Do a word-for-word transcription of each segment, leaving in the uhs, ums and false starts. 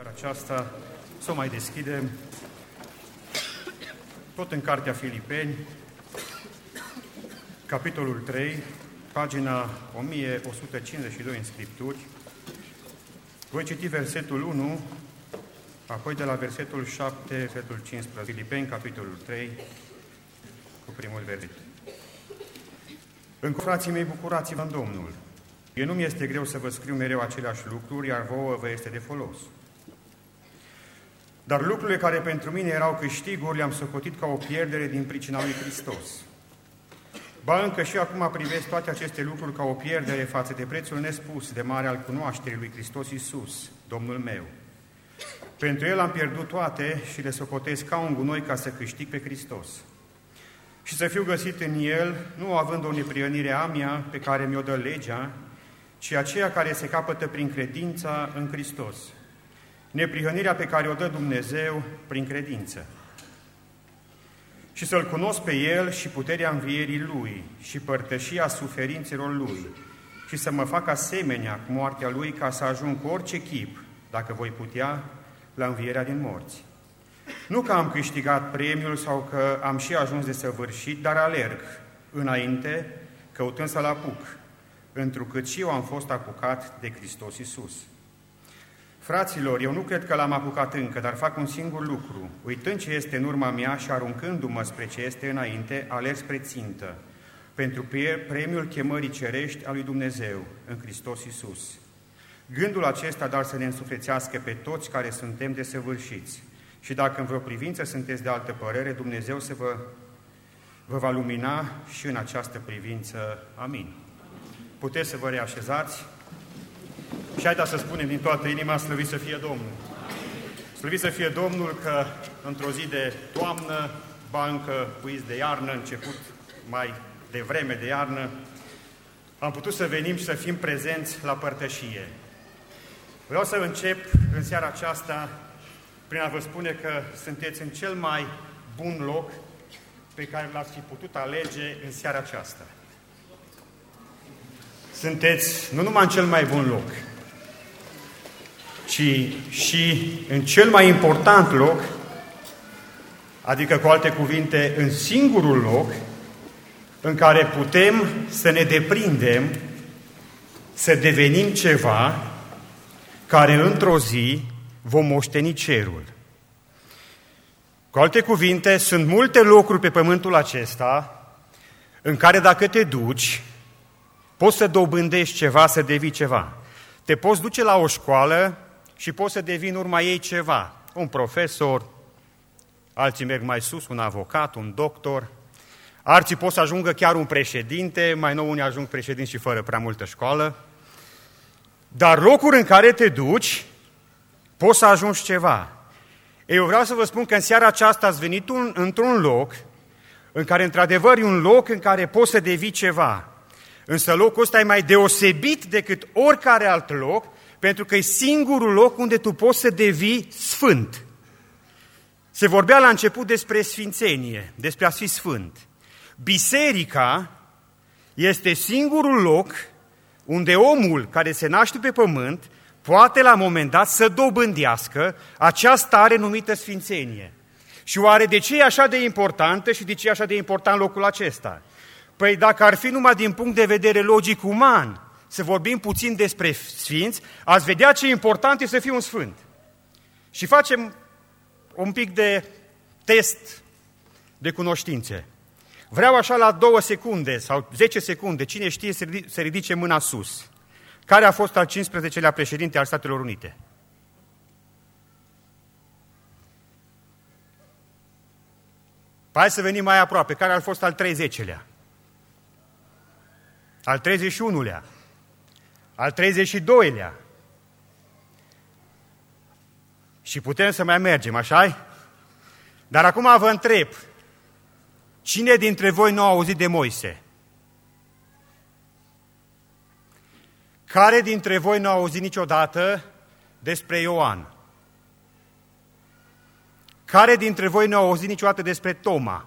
aceasta, să o mai deschidem, tot în Cartea Filipeni, capitolul trei, pagina o mie o sută cincizeci și doi în Scripturi. Voi citi versetul unu, apoi de la versetul șapte, versetul cincisprezece. Filipeni, capitolul trei, cu primul verset. Încă, frații mei, bucurați-vă în Domnul. Eu nu mi este greu să vă scriu mereu aceleași lucruri, iar vouă vă este de folos. Dar lucrurile care pentru mine erau câștiguri le-am socotit ca o pierdere din pricina lui Hristos. Ba încă și acum privesc toate aceste lucruri ca o pierdere față de prețul nespus de mare al cunoașterii lui Hristos Iisus, Domnul meu. Pentru El am pierdut toate și le socotesc ca un gunoi ca să câștig pe Hristos. Și să fiu găsit în El, nu având o neprihănire a mea pe care mi-o dă legea, ci aceea care se capătă prin credința în Hristos. Neprihănirea pe care o dă Dumnezeu prin credință. Și să-L cunosc pe El și puterea învierii Lui și părtășia suferințelor Lui și să mă fac asemenea cu moartea Lui ca să ajung cu orice chip, dacă voi putea, la învierea din morți. Nu că am câștigat premiul sau că am și ajuns de săvârșit, dar alerg înainte, căutând să-L apuc, întrucât și eu am fost apucat de Hristos Iisus. Fraților, eu nu cred că l-am apucat încă, dar fac un singur lucru. Uitând ce este în urma mea și aruncându-mă spre ce este înainte, alerg spre țintă, pentru premiul chemării cerești a lui Dumnezeu în Hristos Iisus. Gândul acesta, dar să ne însuflețească pe toți care suntem desăvârșiți. Și dacă în vreo privință sunteți de altă părere, Dumnezeu să vă, vă va lumina și în această privință. Amin. Puteți să vă reașezați? Și haideți să spunem din toată inima, slăvit să fie Domnul. Slăvit să fie Domnul că într-o zi de toamnă, ba încă buiți de iarnă, început mai devreme de iarnă, am putut să venim și să fim prezenți la părtășie. Vreau să încep în seara aceasta prin a vă spune că sunteți în cel mai bun loc pe care l-ați fi putut alege în seara aceasta. Sunteți nu numai în cel mai bun loc, ci și în cel mai important loc, adică cu alte cuvinte, în singurul loc în care putem să ne deprindem, să devenim ceva care într-o zi vom moșteni cerul. Cu alte cuvinte, sunt multe locuri pe pământul acesta în care dacă te duci, poți să dobândești ceva, să devii ceva. Te poți duce la o școală și poți să devii în urma ei ceva. Un profesor, alții merg mai sus, un avocat, un doctor, alții pot să ajungă chiar un președinte, mai nou unii ajung președinți și fără prea multă școală. Dar locuri în care te duci, poți să ajungi ceva. Eu vreau să vă spun că în seara aceasta ați venit un, într-un loc în care într-adevăr e un loc în care poți să devii ceva. Însă locul ăsta e mai deosebit decât oricare alt loc, pentru că e singurul loc unde tu poți să devii sfânt. Se vorbea la început despre sfințenie, despre a fi sfânt. Biserica este singurul loc unde omul care se naște pe pământ poate la un moment dat să dobândească acea stare numită sfințenie. Și oare de ce e așa de importantă și de ce e așa de important locul acesta? Păi dacă ar fi numai din punct de vedere logic uman, să vorbim puțin despre sfinți, ați vedea ce important e să fii un sfânt. Și facem un pic de test de cunoștințe. Vreau așa la două secunde sau zece secunde, cine știe să ridice mâna sus. Care a fost al cincisprezecelea președinte al Statelor Unite? Păi hai să venim mai aproape. Care a fost al treizeciselea? Al treizeci și unulea? Al treizeci și doilea? Și putem să mai mergem, așa-i? Dar acum vă întreb, cine dintre voi nu a auzit de Moise? Care dintre voi nu a auzit niciodată despre Ioan? Care dintre voi nu a auzit niciodată despre Toma?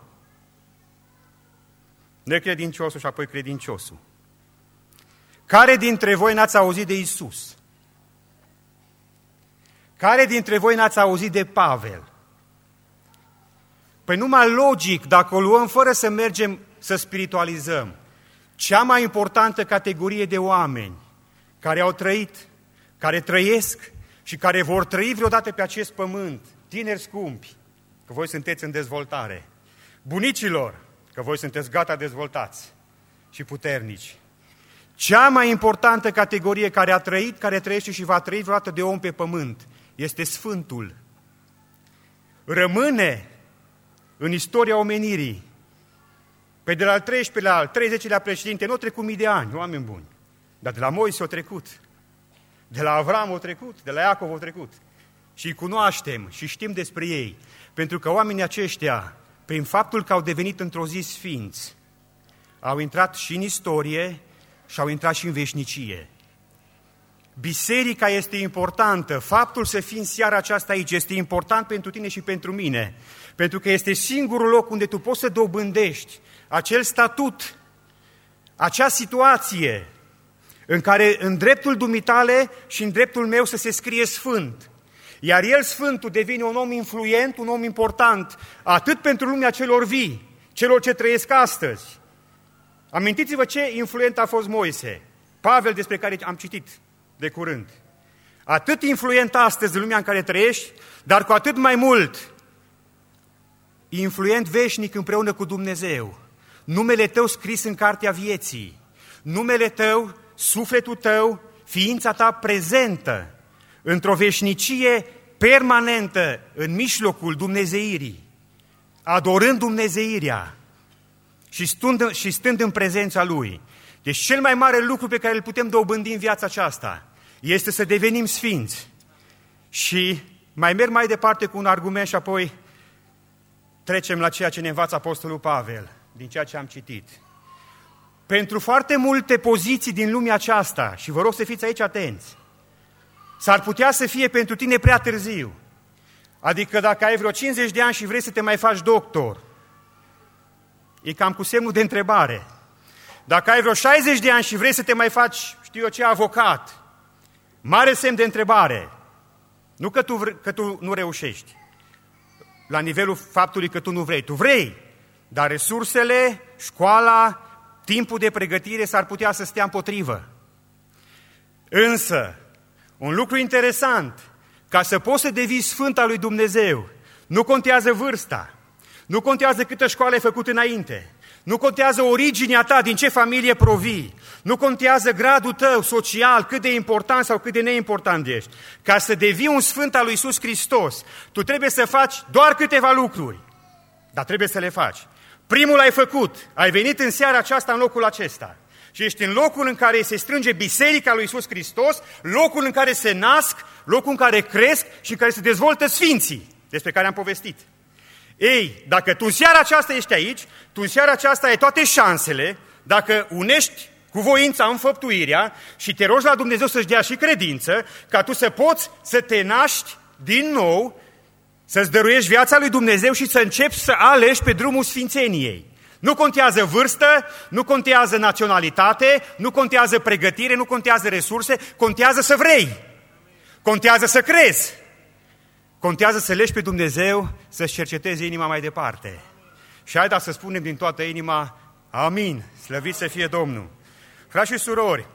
Necredinciosul și apoi credinciosul. Care dintre voi n-ați auzit de Iisus? Care dintre voi n-ați auzit de Pavel? Păi numai logic, dacă o luăm fără să mergem să spiritualizăm, cea mai importantă categorie de oameni care au trăit, care trăiesc și care vor trăi vreodată pe acest pământ, tineri scumpi, că voi sunteți în dezvoltare, bunicilor, că voi sunteți gata dezvoltați și puternici. Cea mai importantă categorie care a trăit, care trăiește și va trăi vreodată de om pe pământ este Sfântul. Rămâne în istoria omenirii. Pe de la al treisprezecelea, al treizecilea președinte, nu au trecut mii de ani, oameni buni, dar de la Moise au trecut, de la Avram au trecut, de la Iacov au trecut. Și îi cunoaștem și știm despre ei, pentru că oamenii aceștia, prin faptul că au devenit într-o zi sfinți, au intrat și în istorie și au intrat și în veșnicie. Biserica este importantă, faptul să fii în seara aceasta aici este important pentru tine și pentru mine, pentru că este singurul loc unde tu poți să dobândești acel statut, acea situație în care în dreptul dumitale și în dreptul meu să se scrie Sfânt. Iar el, Sfântul, devine un om influent, un om important, atât pentru lumea celor vii, celor ce trăiesc astăzi. Amintiți-vă ce influent a fost Moise, Pavel, despre care am citit de curând. Atât influent astăzi în lumea în care trăiești, dar cu atât mai mult influent veșnic împreună cu Dumnezeu. Numele tău scris în cartea vieții, numele tău, sufletul tău, ființa ta prezentă într-o veșnicie permanentă în mijlocul dumnezeirii, adorând dumnezeirea și stând, și stând în prezența Lui. Deci cel mai mare lucru pe care îl putem dobândi în viața aceasta este să devenim sfinți. Și mai merg mai departe cu un argument și apoi trecem la ceea ce ne învață Apostolul Pavel, din ceea ce am citit. Pentru foarte multe poziții din lumea aceasta, și vă rog să fiți aici atenți, s-ar putea să fie pentru tine prea târziu. Adică dacă ai vreo cincizeci de ani și vrei să te mai faci doctor, e cam cu semnul de întrebare. Dacă ai vreo șaizeci de ani și vrei să te mai faci, știu eu ce, avocat, mare semn de întrebare. Nu că tu, că tu nu reușești, la nivelul faptului că tu nu vrei. Tu vrei, dar resursele, școala, timpul de pregătire s-ar putea să stea împotrivă. Însă, un lucru interesant, ca să poți să devii sfânt al lui Dumnezeu, nu contează vârsta, nu contează câtă școală ai făcut înainte, nu contează originea ta, din ce familie provii, nu contează gradul tău social, cât de important sau cât de neimportant ești. Ca să devii un sfânt al lui Iisus Hristos, tu trebuie să faci doar câteva lucruri, dar trebuie să le faci. Primul ai făcut, ai venit în seara aceasta în locul acesta și ești în locul în care se strânge Biserica lui Iisus Hristos, locul în care se nasc, locul în care cresc și în care se dezvoltă sfinții, despre care am povestit. Ei, dacă tu în seara aceasta ești aici, tu în seara aceasta ai toate șansele, dacă unești cu voința înfăptuirea și te rogi la Dumnezeu să-și dea și credință, ca tu să poți să te naști din nou, să-ți dăruiești viața lui Dumnezeu și să începi să alegi pe drumul sfințeniei. Nu contează vârstă, nu contează naționalitate, nu contează pregătire, nu contează resurse, contează să vrei, contează să crezi, contează să legi pe Dumnezeu, să-ți cercetezi inima mai departe. Și haideți să spunem din toată inima, amin, slăvit să fie Domnul. Frați și surori,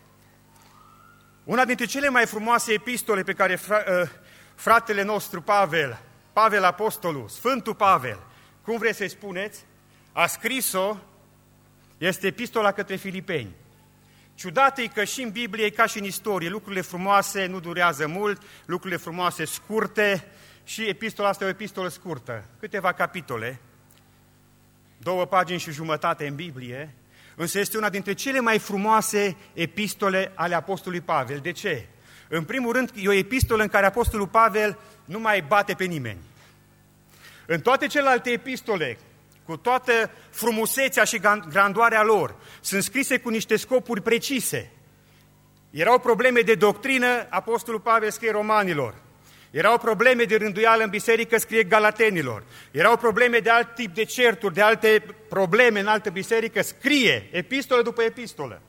una dintre cele mai frumoase epistole pe care fratele nostru Pavel, Pavel Apostolul, Sfântul Pavel, cum vreți să-i spuneți, a scris-o, este epistola către Filipeni. Ciudat e că și în Biblie, ca și în istorie, lucrurile frumoase nu durează mult, lucrurile frumoase scurte, și epistola asta e o epistolă scurtă, câteva capitole, două pagini și jumătate în Biblie, însă este una dintre cele mai frumoase epistole ale Apostolului Pavel. De ce? În primul rând, e o epistolă în care Apostolul Pavel nu mai bate pe nimeni. În toate celelalte epistole, cu toată frumusețea și grandoarea lor, sunt scrise cu niște scopuri precise. Erau probleme de doctrină, Apostolul Pavel scrie romanilor. Erau probleme de rânduială în biserică, scrie galatenilor. Erau probleme de alt tip de certuri, de alte probleme în altă biserică, scrie epistolă după epistolă.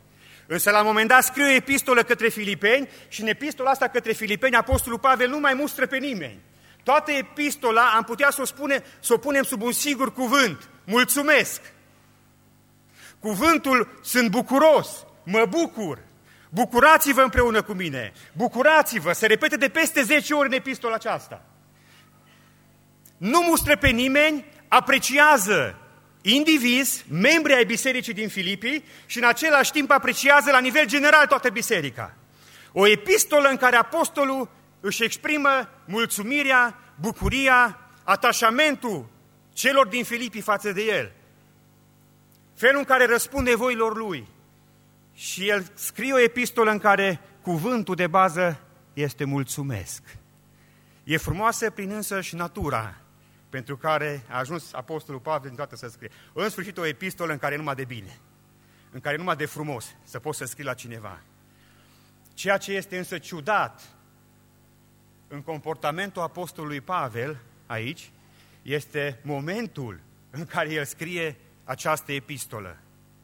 Însă la un moment dat scrie o epistolă către Filipeni și în epistola asta către Filipeni, Apostolul Pavel nu mai mustră pe nimeni. Toată epistola am putea să o, spune, să o punem sub un singur cuvânt. Mulțumesc! Cuvântul sunt bucuros, mă bucur. Bucurați-vă împreună cu mine. Bucurați-vă, se repete de peste zece ori în epistola aceasta. Nu mustră pe nimeni, apreciază indivizi, membri ai bisericii din Filipii și în același timp apreciază la nivel general toată biserica. O epistolă în care apostolul își exprimă mulțumirea, bucuria, atașamentul celor din Filipii față de el. Felul în care răspunde nevoilor lui. Și el scrie o epistolă în care cuvântul de bază este mulțumesc. E frumoasă prin însăși natura pentru care a ajuns Apostolul Pavel din toată să scrie. În sfârșit o epistolă în care e numai de bine, în care e numai de frumos, să poți să scrii la cineva. Ceea ce este însă ciudat în comportamentul Apostolului Pavel aici, este momentul în care el scrie această epistolă.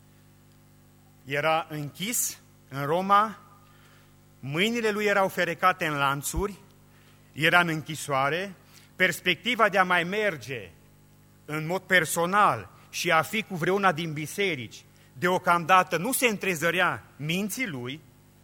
Era închis în Roma, mâinile lui erau ferecate în lanțuri, era în închisoare, perspectiva de a mai merge în mod personal și a fi cu vreuna din biserici, deocamdată nu se întrezărea minții lui.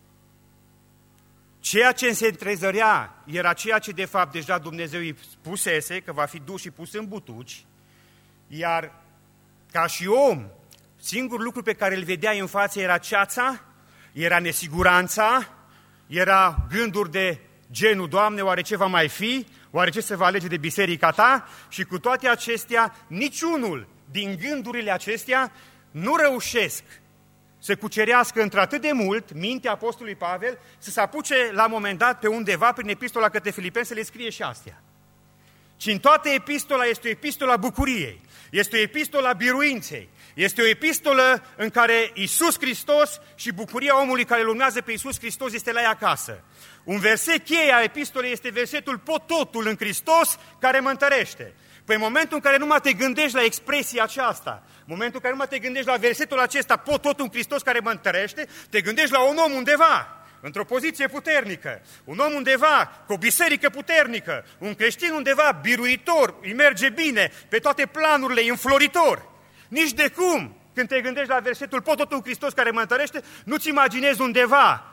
Ceea ce se întrezărea era ceea ce de fapt deja Dumnezeu îi spusese, că va fi dus și pus în butuci, iar ca și om, singurul lucru pe care îl vedeai în față era ceața, era nesiguranța, era gânduri de genul, Doamne, oare ce va mai fi? Oare ce se va alege de biserica ta? Și cu toate acestea, niciunul din gândurile acestea nu reușesc să cucerească într-atât de mult mintea Apostolului Pavel, să se apuce la un moment dat pe undeva prin epistola către Filipeni să le scrie și astea. Și în toată epistola este o epistolă a bucuriei, este o epistolă a biruinței, este o epistolă în care Iisus Hristos și bucuria omului care îl urmează pe Iisus Hristos este la ea acasă. Un verset cheie a epistolei este versetul pot totul în Hristos care mă întărește. Păi în momentul în care nu mai te gândești la expresia aceasta, în momentul în care nu mai te gândești la versetul acesta, pot totul în Hristos care mă întărește, te gândești la un om undeva, într-o poziție puternică, un om undeva cu o biserică puternică, un creștin undeva biruitor, îi merge bine pe toate planurile, înfloritor. Nici de cum, când te gândești la versetul pot totul în Hristos care mă întărește, nu-ți imaginezi undeva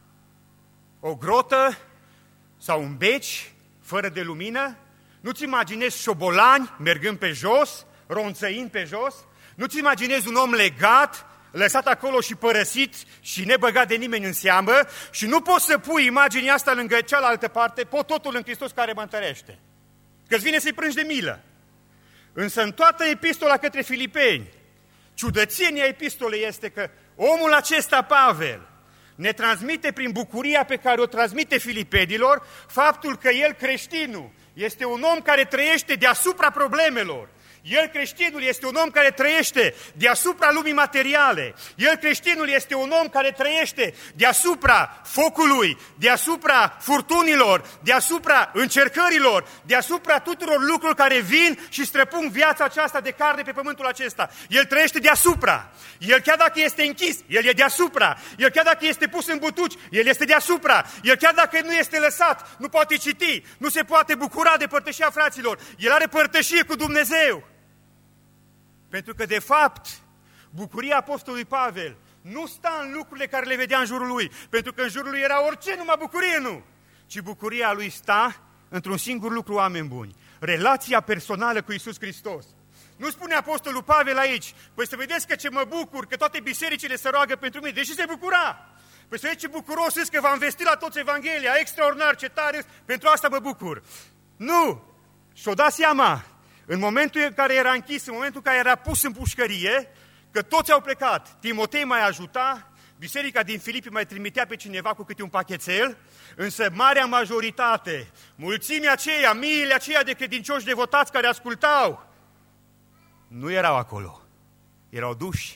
o grotă sau un beci fără de lumină, nu-ți imaginezi șobolani mergând pe jos, ronțăind pe jos, nu-ți imaginezi un om legat, lăsat acolo și părăsit și nebăgat de nimeni în seamă și nu poți să pui imaginea asta lângă cealaltă parte, pot totul în Hristos care mă întărește. Că-ți vine să-i plângi de milă. Însă în toată epistola către Filipeni, ciudățenia epistolei este că omul acesta, Pavel, ne transmite prin bucuria pe care o transmite filipenilor faptul că el, creștinul, este un om care trăiește deasupra problemelor. El, creștinul, este un om care trăiește deasupra lumii materiale. El, creștinul, este un om care trăiește deasupra focului, deasupra furtunilor, deasupra încercărilor, deasupra tuturor lucrurilor care vin și străpung viața aceasta de carne pe pământul acesta. El trăiește deasupra. El, chiar dacă este închis, el e deasupra. El, chiar dacă este pus în butuci, el este deasupra. El, chiar dacă nu este lăsat, nu poate citi, nu se poate bucura de părtășia fraților. El are părtășie cu Dumnezeu. Pentru că, de fapt, bucuria Apostolului Pavel nu sta în lucrurile care le vedea în jurul lui, pentru că în jurul lui era orice, numai bucurie nu, ci bucuria lui sta într-un singur lucru, oameni buni, relația personală cu Iisus Hristos. Nu spune Apostolul Pavel aici, păi să vedeți că ce mă bucur, că toate bisericile se roagă pentru mine, deși se bucura. Păi să vedeți ce bucuros sunt că v-am vestit la toți Evanghelia, extraordinar, ce tare, pentru asta mă bucur. Nu! Și-o dat seama, în momentul în care era închis, în momentul în care era pus în pușcărie, că toți au plecat, Timotei mai ajuta, biserica din Filipi mai trimitea pe cineva cu câte un pachetel, însă marea majoritate, mulțimea aceea, miile aceia de credincioși devotați care ascultau, nu erau acolo, erau duși.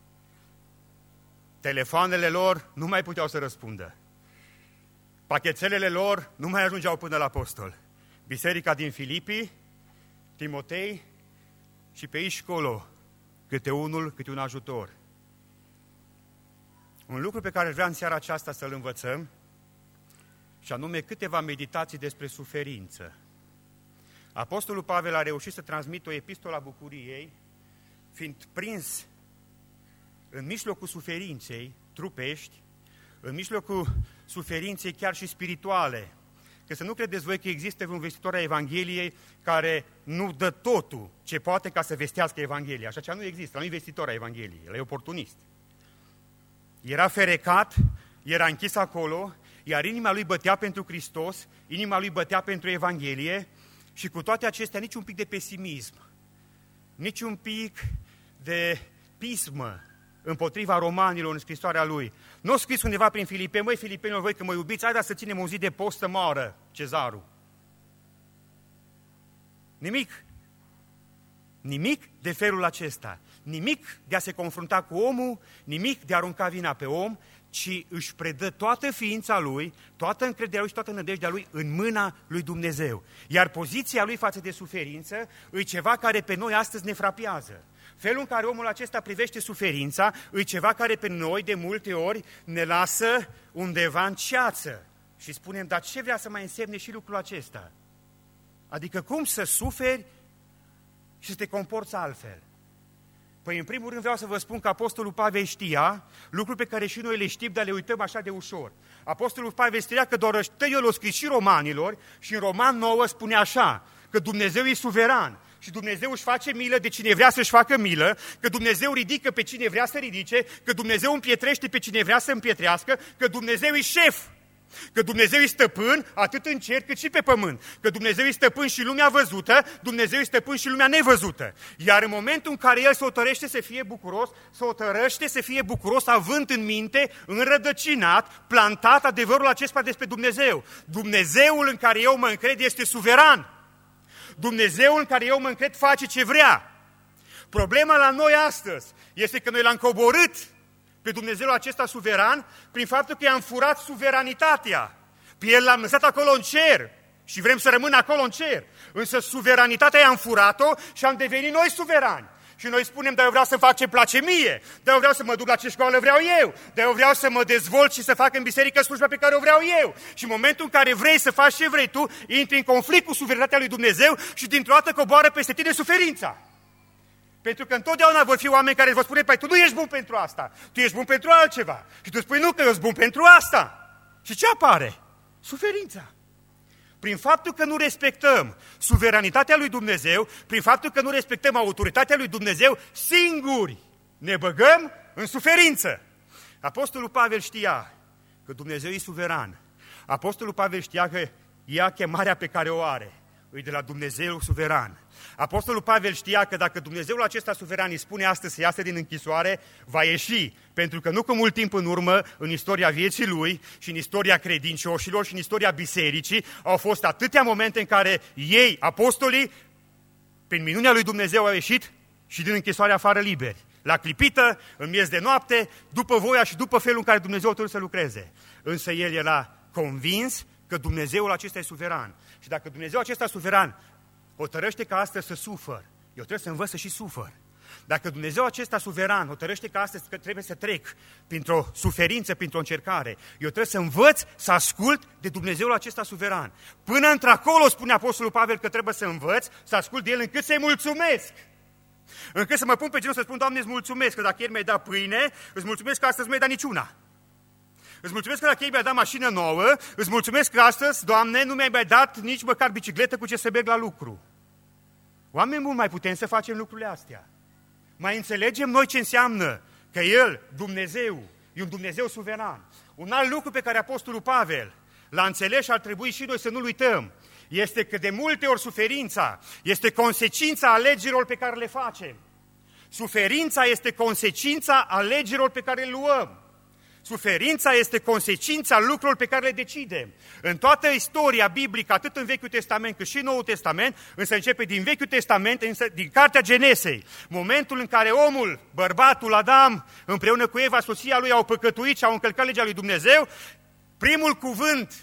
Telefoanele lor nu mai puteau să răspundă. Pachetelele lor nu mai ajungeau până la apostol. Biserica din Filipi, Timotei și pe aici colo, câte unul, câte un ajutor. Un lucru pe care vreau în seara aceasta să-l învățăm, și anume câteva meditații despre suferință. Apostolul Pavel a reușit să transmită o epistolă a bucuriei, fiind prins în mijlocul suferinței trupești, în mijlocul suferinței chiar și spirituale. Că să nu credeți voi că există un vestitor a Evangheliei care nu dă totul ce poate ca să vestească Evanghelia. Așa ceva nu există, nu e vestitor a Evangheliei, el e oportunist. Era ferecat, era închis acolo, iar inima lui bătea pentru Hristos, inima lui bătea pentru Evanghelie și cu toate acestea nici un pic de pesimism, nici un pic de pismă împotriva romanilor în scrisoarea lui. Nu a scris undeva prin Filipeni: măi, Filipenilor, voi că mă iubiți, haideți să ținem o zi de post să moară Cezarul. Nimic. Nimic de felul acesta. Nimic de a se confrunta cu omul, nimic de a arunca vina pe om, ci își predă toată ființa lui, toată încrederea lui și toată nădejdea lui în mâna lui Dumnezeu. Iar poziția lui față de suferință e ceva care pe noi astăzi ne frapează. Felul în care omul acesta privește suferința e ceva care pe noi de multe ori ne lasă undeva în ceață. Și spunem: dar ce vrea să mai însemne și lucrul acesta? Adică cum să suferi și să te comporți altfel? Păi în primul rând vreau să vă spun că Apostolul Pavel știa lucruri pe care și noi le știm, dar le uităm așa de ușor. Apostolul Pavel știa că doar ăștia el o scris și romanilor și în Roman nouă spune așa, că Dumnezeu e suveran și Dumnezeu își face milă de cine vrea să-și facă milă, că Dumnezeu ridică pe cine vrea să ridice, că Dumnezeu împietrește pe cine vrea să împietrească, că Dumnezeu e șef, că Dumnezeu e stăpân atât în cer cât și pe pământ, că Dumnezeu e stăpân și lumea văzută, Dumnezeu e stăpân și lumea nevăzută. Iar în momentul în care El se hotărăște să fie bucuros, se hotărăște să fie bucuros având în minte, înrădăcinat, plantat adevărul acesta despre Dumnezeu. Dumnezeul în care eu mă încred este suveran. Dumnezeul în care eu mă încred face ce vrea. Problema la noi astăzi este că noi l-am coborât pe Dumnezeul acesta suveran prin faptul că i-am furat suveranitatea. Pe El l-am lăsat acolo în cer și vrem să rămână acolo în cer. Însă suveranitatea i-am furat-o și am devenit noi suverani. Și noi spunem: dar eu vreau să fac ce place mie, dar eu vreau să mă duc la ce școală vreau eu, dar eu vreau să mă dezvolt și să fac în biserică slujba pe care o vreau eu. Și în momentul în care vrei să faci ce vrei tu, intri în conflict cu suveranitatea lui Dumnezeu și dintr-o dată coboară peste tine suferința. Pentru că întotdeauna vor fi oameni care îți vor spune: păi tu nu ești bun pentru asta, tu ești bun pentru altceva. Și tu spui: nu, că eu sunt bun pentru asta. Și ce apare? Suferința. Prin faptul că nu respectăm suveranitatea lui Dumnezeu, prin faptul că nu respectăm autoritatea lui Dumnezeu, singuri ne băgăm în suferință. Apostolul Pavel știa că Dumnezeu e suveran. Apostolul Pavel știa că ia chemarea pe care o are, e de la Dumnezeu suveran. Apostolul Pavel știa că dacă Dumnezeul acesta suveran îi spune astăzi să iasă din închisoare, va ieși, pentru că nu cu mult timp în urmă, în istoria vieții lui și în istoria credincioșilor și în istoria bisericii, au fost atâtea momente în care ei, apostolii, prin minunea lui Dumnezeu, au ieșit și din închisoare afară liberi. La clipită, în miez de noapte, după voia și după felul în care Dumnezeu a trebuit să lucreze. Însă el era convins că Dumnezeul acesta e suveran. Și dacă Dumnezeu acesta suveran hotărăște ca astăzi să sufăr, eu trebuie să învăț să și sufăr. Dacă Dumnezeu acesta suveran hotărăște că astăzi că trebuie să trec printr-o suferință, printr-o încercare, eu trebuie să învăț să ascult de Dumnezeul acesta suveran. Până într-acolo spune Apostolul Pavel că trebuie să învăț să ascult de El încât să-i mulțumesc. Încât să mă pun pe genul să spun: Doamne, îți mulțumesc că dacă ieri mi-ai dat pâine, îți mulțumesc că astăzi nu mi-ai dat niciuna. Îți mulțumesc că dacă ieri mi-ai dat mașină nouă, îți mulțumesc că astăzi, Doamne, nu mi-ai mai dat nici măcar bicicletă cu ce să merg la lucru. Oameni buni, mai putem să facem lucrurile astea. Mai înțelegem noi ce înseamnă că El, Dumnezeu, e un Dumnezeu suveran. Un alt lucru pe care Apostolul Pavel l-a înțeles și ar trebui și noi să nu-l uităm, este că de multe ori suferința este consecința alegerilor pe care le facem. Suferința este consecința alegerilor pe care le luăm. Suferința este consecința lucrurilor pe care le decidem. În toată istoria biblică, atât în Vechiul Testament cât și în Noul Testament, însă începe din Vechiul Testament, însă din Cartea Genesei, momentul în care omul, bărbatul Adam, împreună cu Eva, soția lui, au păcătuit și au încălcat legea lui Dumnezeu, primul cuvânt,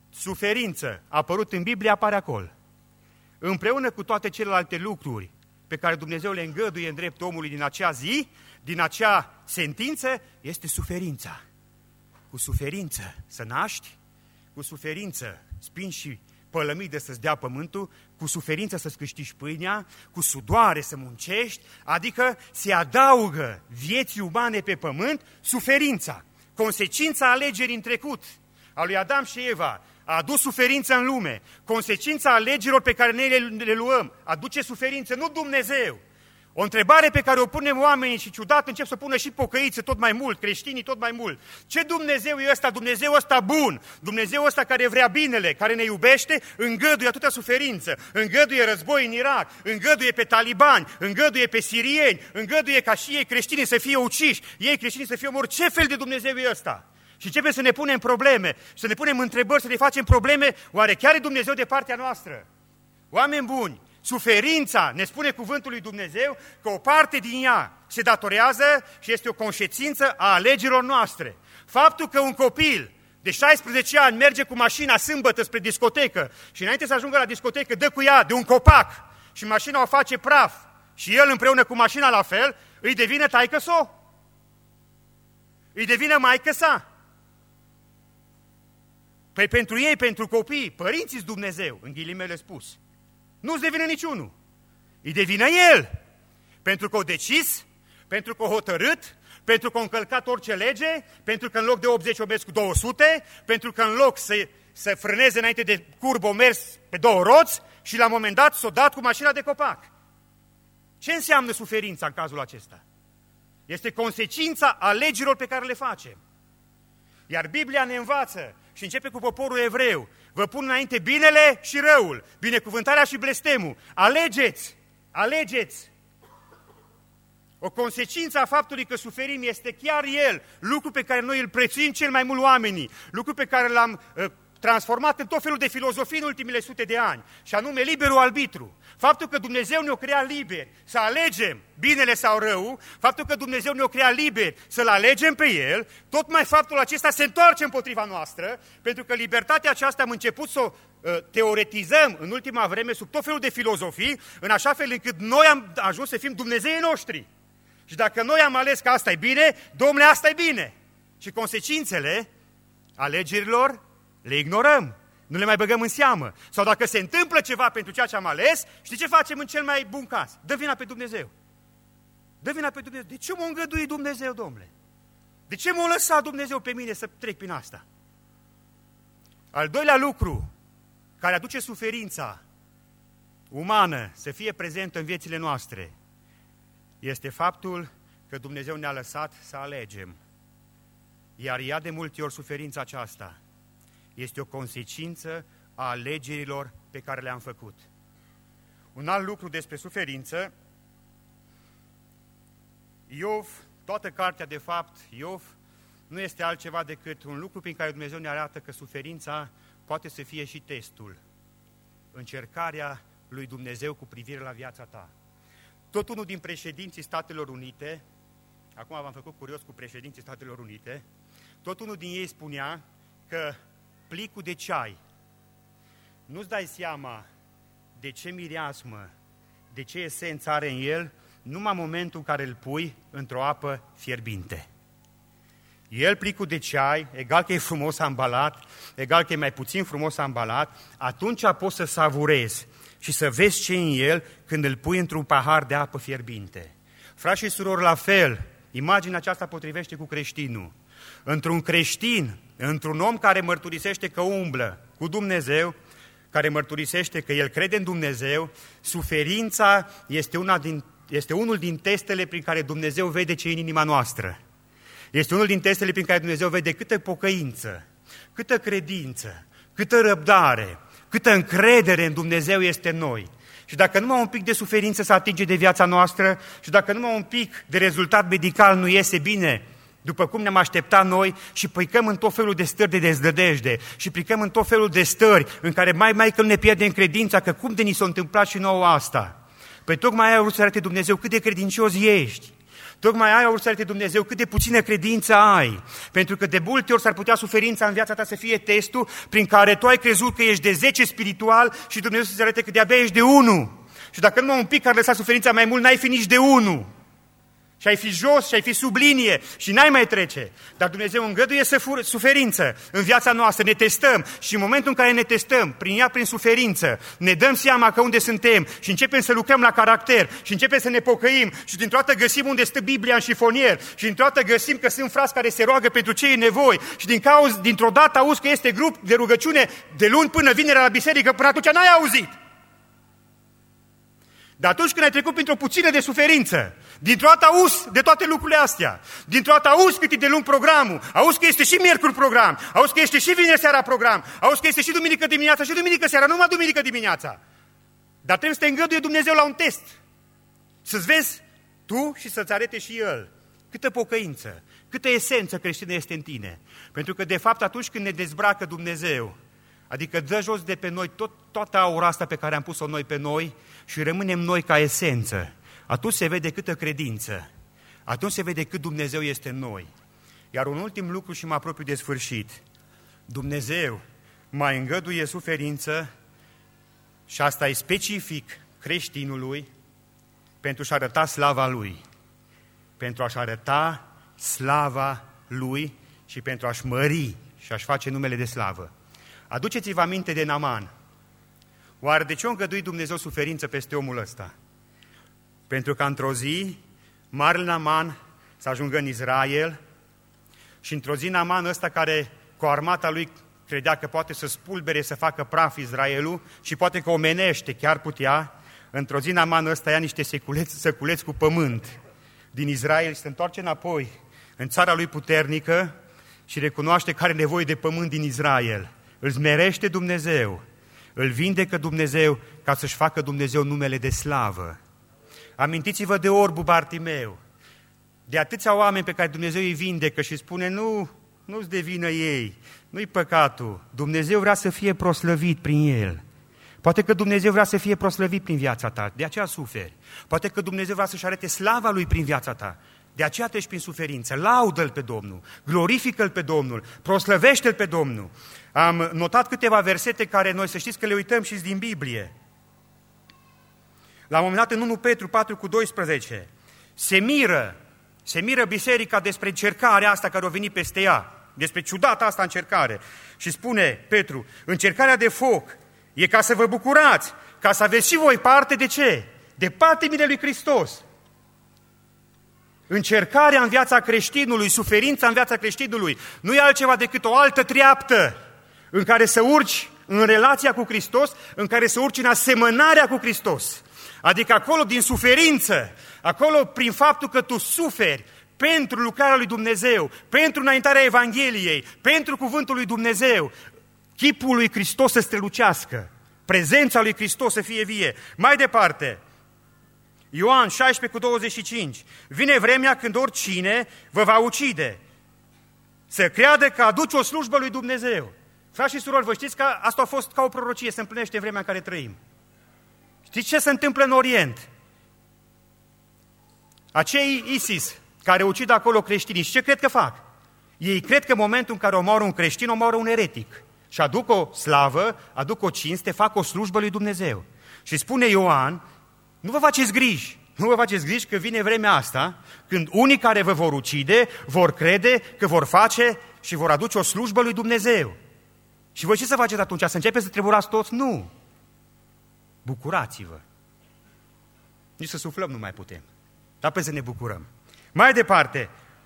suferință, a apărut în Biblie, apare acolo. Împreună cu toate celelalte lucruri pe care Dumnezeu le îngăduie în dreptul omului din acea zi, din acea sentință, este suferința. Cu suferință să naști, cu suferință spini și pălămidă să-ți dea pământul, cu suferință să-ți câștigi pâinea, cu sudoare să muncești, adică se adaugă vieții umane pe pământ suferința, consecința alegerii în trecut a lui Adam și Eva, a adus suferință în lume, consecința alegerilor pe care noi le, le luăm, aduce suferință, nu Dumnezeu. O întrebare pe care o punem oamenii și ciudat încep să pună și pocăiți tot mai mult, creștinii tot mai mult. Ce Dumnezeu e ăsta? Dumnezeu ăsta bun, Dumnezeu ăsta care vrea binele, care ne iubește, îngăduie atâta suferință, îngăduie război în Irak, îngăduie pe talibani, îngăduie pe sirieni, îngăduie ca și ei creștinii să fie uciși, ei creștinii să fie omori. Ce fel de Dumnezeu e ăsta? Și începem să ne punem probleme, să ne punem întrebări, să ne facem probleme, oare chiar e Dumnezeu de partea noastră? Oameni buni, suferința, ne spune cuvântul lui Dumnezeu, că o parte din ea se datorează și este o consecință a alegerilor noastre. Faptul că un copil de șaisprezece ani merge cu mașina sâmbătă spre discotecă și înainte să ajungă la discotecă dă cu ea de un copac și mașina o face praf și el împreună cu mașina la fel, îi devine taică-so? Îi devine maică-sa? Păi pentru ei, pentru copii, părinții-s Dumnezeu, în ghilimele spus. Nu-ți devine niciunul. Îi devine el. Pentru că o decis, pentru că o hotărât, pentru că o încălcat orice lege, pentru că în loc de optzeci o mers cu două sute, pentru că în loc să, să frâneze înainte de curbă o mers pe două roți și la un moment dat s-o dat cu mașina de copac. Ce înseamnă suferința în cazul acesta? Este consecința alegerilor pe care le facem. Iar Biblia ne învață și începe cu poporul evreu. Vă pun înainte binele și răul, binecuvântarea și blestemul. Alegeți! Alegeți! O consecință a faptului că suferim este chiar el, lucru pe care noi îl prețuim cel mai mult oamenii, lucru pe care l-am uh, transformat în tot felul de filozofii în ultimele sute de ani, și anume liberul arbitru. Faptul că Dumnezeu ne-o crea liberi să alegem binele sau rău, faptul că Dumnezeu ne-o crea liberi să-L alegem pe El, tot mai faptul acesta se întoarce împotriva noastră, pentru că libertatea aceasta am început să o uh, teoretizăm în ultima vreme sub tot felul de filozofii, în așa fel încât noi am ajuns să fim Dumnezeii noștri. Și dacă noi am ales că asta e bine, Dom'le, asta e bine. Și consecințele alegerilor le ignorăm, nu le mai băgăm în seamă. Sau dacă se întâmplă ceva pentru ceea ce am ales, știi ce facem în cel mai bun caz? Dă vina pe Dumnezeu. Dă vina pe Dumnezeu. De ce m-a îngăduit Dumnezeu, Domnule? De ce m-a lăsat Dumnezeu pe mine să trec prin asta? Al doilea lucru care aduce suferința umană să fie prezentă în viețile noastre este faptul că Dumnezeu ne-a lăsat să alegem. Iar ea de multe ori suferința aceasta este o consecință a alegerilor pe care le-am făcut. Un alt lucru despre suferință, Iov, toată cartea de fapt, Iov, nu este altceva decât un lucru prin care Dumnezeu ne arată că suferința poate să fie și testul, încercarea lui Dumnezeu cu privire la viața ta. Tot unul din președinții Statelor Unite, acum v-am făcut curios cu președinții Statelor Unite, tot unul din ei spunea că plicul de ceai, nu-ți dai seama de ce mireasmă, de ce esență are în el, numai în momentul în care îl pui într-o apă fierbinte. El, plicul de ceai, egal că e frumos ambalat, egal că e mai puțin frumos ambalat, atunci poți să savurezi și să vezi ce în el când îl pui într-un pahar de apă fierbinte. Frați și surori, la fel, imaginea aceasta potrivește cu creștinul. Într-un creștin, într-un om care mărturisește că umblă cu Dumnezeu, care mărturisește că el crede în Dumnezeu, suferința este, una din, este unul din testele prin care Dumnezeu vede ce e în inima noastră. Este unul din testele prin care Dumnezeu vede câtă pocăință, câtă credință, câtă răbdare, câtă încredere în Dumnezeu este în noi. Și dacă numai un pic de suferință se atinge de viața noastră și dacă numai un pic de rezultat medical nu iese bine, după cum ne-am așteptat noi, și plicăm în tot felul de stări de dezdădejde și plicăm în tot felul de stări în care mai mai că ne pierdem credința, că cum de ni s-a întâmplat și nouă asta? Păi tocmai aia a vrut să arate Dumnezeu cât de credincios ești. Tocmai aia a vrut să arate Dumnezeu cât de puțină credință ai. Pentru că de multe ori s-ar putea suferința în viața ta să fie testul prin care tu ai crezut că ești de zece spiritual și Dumnezeu să-ți arate că de-abia ești de unu. Și dacă numai un pic ar lăsa suferința mai mult, n-ai fi nici de unul. Și ai fi jos, și ai fi sub linie și n-ai mai trece. Dar Dumnezeu îngăduie suferință în viața noastră, ne testăm și în momentul în care ne testăm, prin ea, prin suferință, ne dăm seama că unde suntem și începem să lucrăm la caracter și începem să ne pocăim și dintr-o dată găsim unde stă Biblia în șifonier și dintr-o dată găsim că sunt frați care se roagă pentru ce e nevoi și din cauz, dintr-o dată auzi că este grup de rugăciune de luni până vinerea la biserică, până atunci n-ai auzit. Dar atunci când ai trecut printr-o puțină de suferință, dintr-o dată auzi de toate lucrurile astea, dintr-o dată auzi cât e de lung programul, auzi că este și miercuri program, auzi că este și vineri seara program, auzi că este și duminică dimineața și duminică seara, numai duminică dimineața. Dar trebuie să te îngăduie Dumnezeu la un test, să-ți vezi tu și să-ți arete și El câtă pocăință, câtă esență creștină este în tine. Pentru că de fapt atunci când ne dezbracă Dumnezeu, adică dă jos de pe noi tot, toată aura asta pe care am pus-o noi pe noi și rămânem noi ca esență, atunci se vede câtă credință, atunci se vede cât Dumnezeu este în noi. Iar un ultim lucru și mă apropiu de sfârșit, Dumnezeu mai îngăduie suferință și asta e specific creștinului pentru a-și arăta slava Lui, pentru a-și arăta slava Lui și pentru a-și mări și a-și face numele de slavă. Aduceți-vă aminte de Naaman. Oare de ce a îngăduit Dumnezeu suferință peste omul ăsta? Pentru că într-o zi, marele Naaman să ajungă în Israel și într-o zi Naaman ăsta care cu armata lui credea că poate să spulbere, să facă praf Israelul și poate că omenește, chiar putea, într-o zi Naaman ăsta ia niște seculeți, săculeți cu pământ din Israel și se întoarce înapoi în țara lui puternică și recunoaște că are nevoie de pământ din Israel. Îl smerește Dumnezeu, îl vindecă Dumnezeu ca să-și facă Dumnezeu numele de slavă. Amintiți-vă de orbul Bartimeu, de atâția oameni pe care Dumnezeu îi vindecă și spune nu, nu-ți de vină ei, nu-i păcatul, Dumnezeu vrea să fie proslăvit prin el. Poate că Dumnezeu vrea să fie proslăvit prin viața ta, de aceea suferi. Poate că Dumnezeu vrea să-și arate slava Lui prin viața ta, de aceea treci prin suferință. Laudă-L pe Domnul, glorifică-L pe Domnul, proslăvește-L pe Domnul. Am notat câteva versete care noi să știți că le uităm și din Biblie. La un moment dat în unu Petru patru cu doisprezece se miră, se miră biserica despre încercarea asta care a venit peste ea, despre ciudata asta încercare. Și spune Petru, încercarea de foc e ca să vă bucurați, ca să aveți și voi parte de ce? De patimile lui Hristos. Încercarea în viața creștinului, suferința în viața creștinului, nu e altceva decât o altă treaptă în care să urci în relația cu Hristos, în care să urci în asemănarea cu Hristos. Adică acolo din suferință, acolo prin faptul că tu suferi pentru lucrarea lui Dumnezeu, pentru înaintarea Evangheliei, pentru cuvântul lui Dumnezeu, chipul lui Hristos să strălucească, prezența lui Hristos să fie vie. Mai departe, Ioan șaisprezece cu douăzeci și cinci, vine vremea când oricine vă va ucide, să creadă că aduce o slujbă lui Dumnezeu. Frați și surori, vă știți că asta a fost ca o prorocie, se împlinește vremea în care trăim. Știți ce se întâmplă în Orient? Acei ISIS care ucid acolo creștinii, și ce cred că fac? Ei cred că în momentul în care omoară un creștin, omoară un eretic. Și aduc o slavă, aduc o cinste, fac o slujbă lui Dumnezeu. Și spune Ioan, nu vă faceți griji, nu vă faceți griji că vine vremea asta, când unii care vă vor ucide, vor crede că vor face și vor aduce o slujbă lui Dumnezeu. Și voi ce să faceți atunci? Să începeți să treburați toți? Nu! Bucurați-vă! Nici să suflăm nu mai putem, dar pe să ne bucurăm. Mai departe,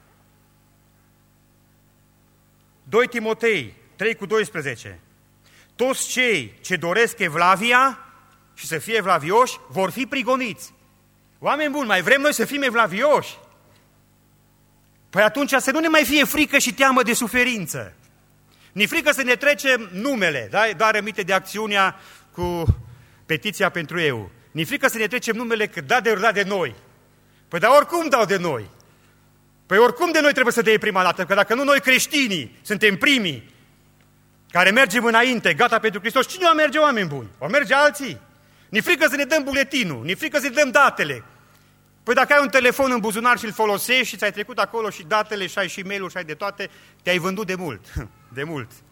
doi Timotei trei cu doisprezece. Toți cei ce doresc evlavia și să fie evlavioși vor fi prigoniți. Oameni buni, mai vrem noi să fim evlavioși? Păi atunci să nu ne mai fie frică și teamă de suferință. Ni frică să ne trecem numele, da? Doar aminte de acțiunea cu petiția pentru E U. Ni frică să ne trecem numele că da de ori da de noi. Păi dar oricum dau de noi. Păi oricum de noi trebuie să dea prima dată, că dacă nu noi creștinii suntem primii care mergem înainte, gata pentru Hristos, cine o merge, oameni buni? O merge alții. Ni frică să ne dăm buletinul, ni frică să ne dăm datele. Păi dacă ai un telefon în buzunar și îl folosești și ți-ai trecut acolo și datele și ai și e-mail-ul și ai de toate, te-ai vândut de mult, de mult.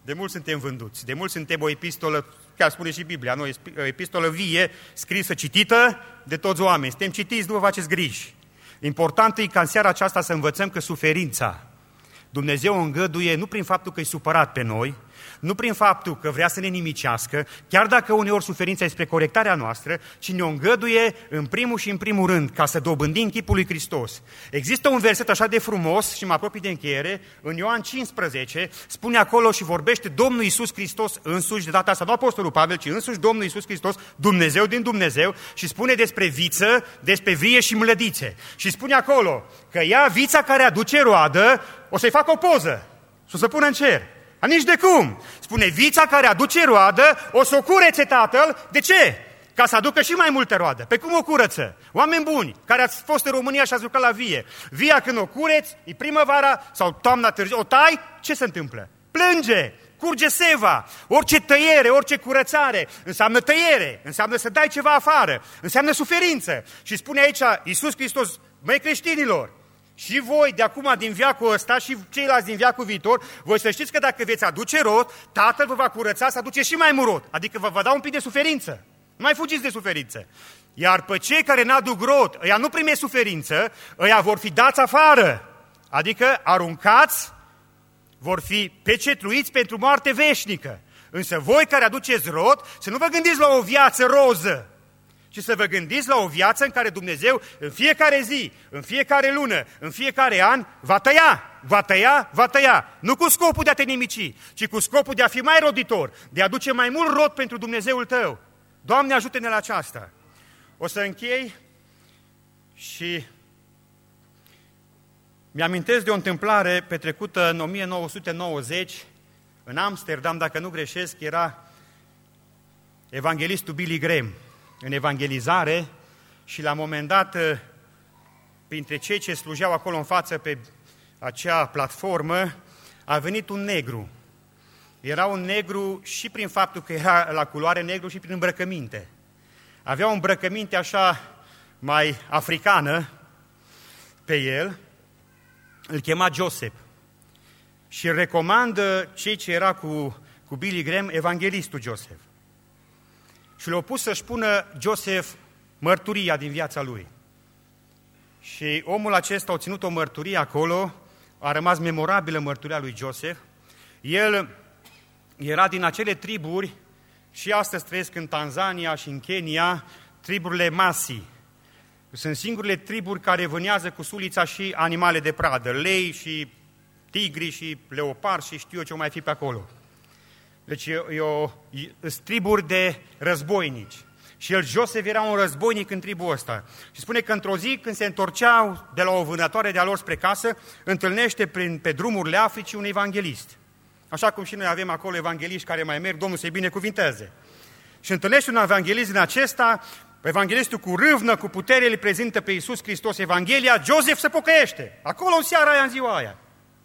De mult suntem vânduți, de mult suntem o epistolă, chiar spune și Biblia, nu? O epistolă vie, scrisă, citită de toți oamenii. Suntem citiți, nu vă faceți griji. Important e ca în seara aceasta să învățăm că suferința Dumnezeu o îngăduie nu prin faptul că e supărat pe noi, nu prin faptul că vrea să ne nimicească, chiar dacă uneori suferința e spre corectarea noastră, ci ne-o îngăduie în primul și în primul rând ca să dobândim chipul lui Hristos. Există un verset așa de frumos și mă apropii de încheiere, în Ioan cincisprezece, spune acolo și vorbește Domnul Iisus Hristos însuși, de data asta nu Apostolul Pavel, ci însuși Domnul Iisus Hristos, Dumnezeu din Dumnezeu, și spune despre viță, despre vie și mlădițe. Și spune acolo că ea, vița care aduce roadă, o să-i facă o poză și o să pună în cer. A, nici de cum. Spune, vița care aduce roadă, o să o curețe Tatăl. De ce? Ca să aducă și mai multă roadă. Pe cum o curăță? Oameni buni, care ați fost în România și ați lucrat la vie. Via când o cureți, e primăvara sau toamna târziu, o tai, ce se întâmplă? Plânge, curge seva. Orice tăiere, orice curățare înseamnă tăiere, înseamnă să dai ceva afară, înseamnă suferință. Și spune aici Iisus Hristos, măi creștinilor, și voi de acum din veacul ăsta și ceilalți din veacul viitor, voi să știți că dacă veți aduce rod, Tatăl vă va curăța să aduce și mai mult rod. Adică vă va da un pic de suferință. Nu mai fugiți de suferință. Iar pe cei care n-aduc rod, ăia nu primesc suferință, ăia vor fi dați afară. Adică aruncați, vor fi pecetluiți pentru moarte veșnică. Însă voi care aduceți rod, să nu vă gândiți la o viață roză, ci să vă gândiți la o viață în care Dumnezeu în fiecare zi, în fiecare lună, în fiecare an va tăia, va tăia, va tăia. Nu cu scopul de a te nimici, ci cu scopul de a fi mai roditor, de a aduce mai mult rod pentru Dumnezeul tău. Doamne, ajută-ne la aceasta. O să închei și mi-amintesc de o întâmplare petrecută în o mie nouă sute nouăzeci, în Amsterdam, dacă nu greșesc, era evanghelistul Billy Graham în evangelizare și la un moment dat, printre cei ce slujeau acolo în față pe acea platformă, a venit un negru. Era un negru și prin faptul că era la culoare negru și prin îmbrăcăminte. Avea o îmbrăcăminte așa mai africană pe el, îl chema Joseph. Și îl recomandă cei ce era cu, cu Billy Graham, evanghelistul Joseph. Și l-a pus să-și pună Joseph mărturia din viața lui. Și omul acesta a ținut o mărturie acolo, a rămas memorabilă mărturia lui Joseph. El era din acele triburi, și astăzi trăiesc în Tanzania și în Kenya, triburile Masi. Sunt singurele triburi care vânează cu sulița și animale de pradă, lei și tigri și leoparzi și știu eu ce mai fi pe acolo. Deci e, e o, e, triburi de războinici. Și el, Joseph, era un războinic în tribul ăsta. Și spune că într-o zi, când se întorceau de la o vânătoare de-a lor spre casă, întâlnește prin, pe drumurile Africii un evanghelist. Așa cum și noi avem acolo evangeliști care mai merg, Domnul să-i binecuvinteze. Și întâlnește un evanghelist din acesta, evanghelistul cu râvnă, cu putere, îl prezintă pe Iisus Hristos Evanghelia, Joseph se pocăiește. Acolo în seara aia, în ziua aia.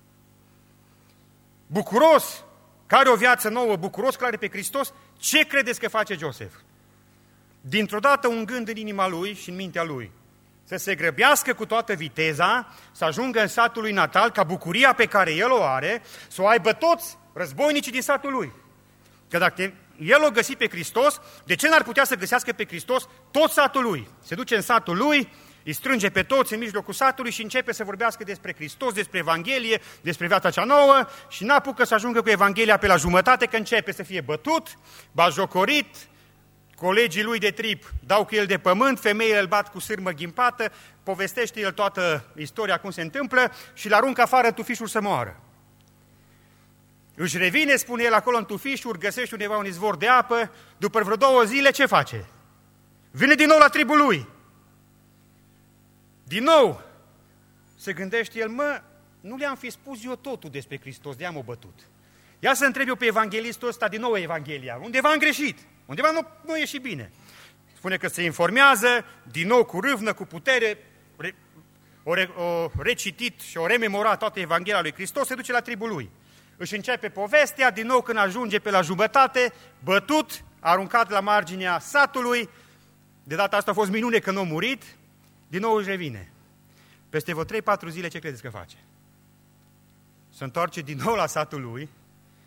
Bucuros, care o viață nouă, bucuros, că are pe Hristos, ce credeți că face Joseph? Dintr-o dată un gând în inima lui și în mintea lui. Să se grăbească cu toată viteza, să ajungă în satul lui natal, ca bucuria pe care el o are, să o aibă toți războinicii din satul lui. Că dacă el o găsi pe Hristos, de ce n-ar putea să găsească pe Hristos tot satul lui? Se duce în satul lui, îi strânge pe toți în mijlocul satului și începe să vorbească despre Hristos, despre Evanghelie, despre viața cea nouă și n-apucă să ajungă cu Evanghelia pe la jumătate, că începe să fie bătut, bajocorit, colegii lui de trib dau cu el de pământ, femeile îl bat cu sârmă ghimpată, povestește el toată istoria cum se întâmplă și îl aruncă afară în tufișul să moară. Își revine, spune el, acolo în tufișuri, găsește undeva un izvor de apă, după vreo două zile ce face? Vine din nou la tribul lui. Din nou se gândește el, mă, nu le-am fi spus eu totul despre Hristos, de-am o bătut. Ia să întreb eu pe evanghelistul ăsta din nou Evanghelia, undeva am greșit, undeva nu, nu e și bine. Spune că se informează, din nou cu râvnă, cu putere, re, o, re, o recitit și o rememorat toată Evanghelia lui Hristos, se duce la tribul lui. Își începe povestea, din nou când ajunge pe la jumătate, bătut, aruncat la marginea satului, de data asta a fost minune că nu a murit, din nou își revine. Peste vreo trei patru zile ce credeți că face? Se întoarce din nou la satul lui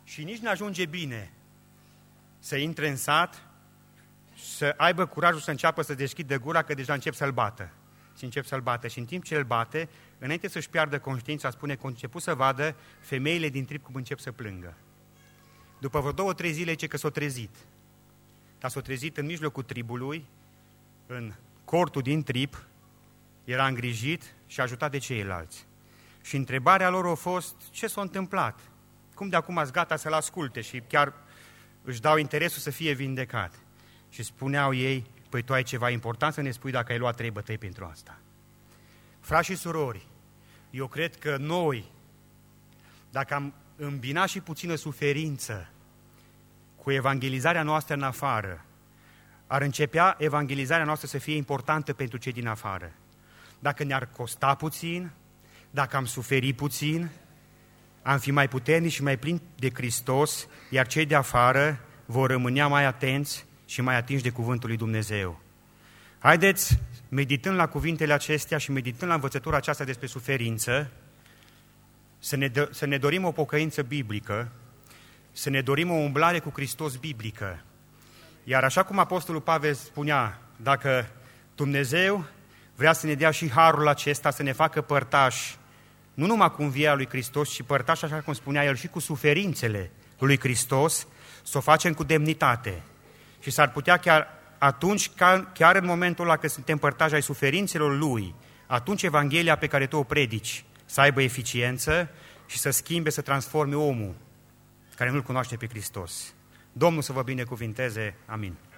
și nici nu ajunge bine să intre în sat, să aibă curajul să înceapă să deschidă gura, că deja încep să-l bată. Și încep să-l bată. Și în timp ce îl bate, înainte să-și piardă conștiința, spune că a început să vadă femeile din trib cum încep să plângă. După vreo două, trei zile, ce că s-a trezit. Dar s-a trezit în mijlocul tribului, în cortul din trib, era îngrijit și ajutat de ceilalți. Și întrebarea lor a fost, ce s-a întâmplat? Cum de acum ați gata să-l asculte? Și chiar își dau interesul să fie vindecat. Și spuneau ei, păi tu ai ceva important să ne spui dacă ai luat trei bătăi pentru asta. Frați și surori, eu cred că noi, dacă am îmbina și puțină suferință cu evangelizarea noastră în afară, ar începea evangelizarea noastră să fie importantă pentru cei din afară. Dacă ne-ar costa puțin, dacă am suferit puțin, am fi mai puternici și mai plini de Hristos, iar cei de afară vor rămânea mai atenți și mai atinși de cuvântul lui Dumnezeu. Haideți, meditând la cuvintele acestea și meditând la învățătura aceasta despre suferință, să ne, do- să ne dorim o pocăință biblică, să ne dorim o umblare cu Hristos biblică. Iar așa cum Apostolul Pavel spunea, dacă Dumnezeu vrea să ne dea și harul acesta, să ne facă părtași, nu numai cu învierea lui Hristos, ci părtași, așa cum spunea el, și cu suferințele lui Hristos, să o facem cu demnitate. Și s-ar putea chiar atunci, chiar în momentul ăla când suntem părtași ai suferințelor Lui, atunci Evanghelia pe care tu o predici să aibă eficiență și să schimbe, să transforme omul care nu-L cunoaște pe Hristos. Domnul să vă binecuvinteze. Amin.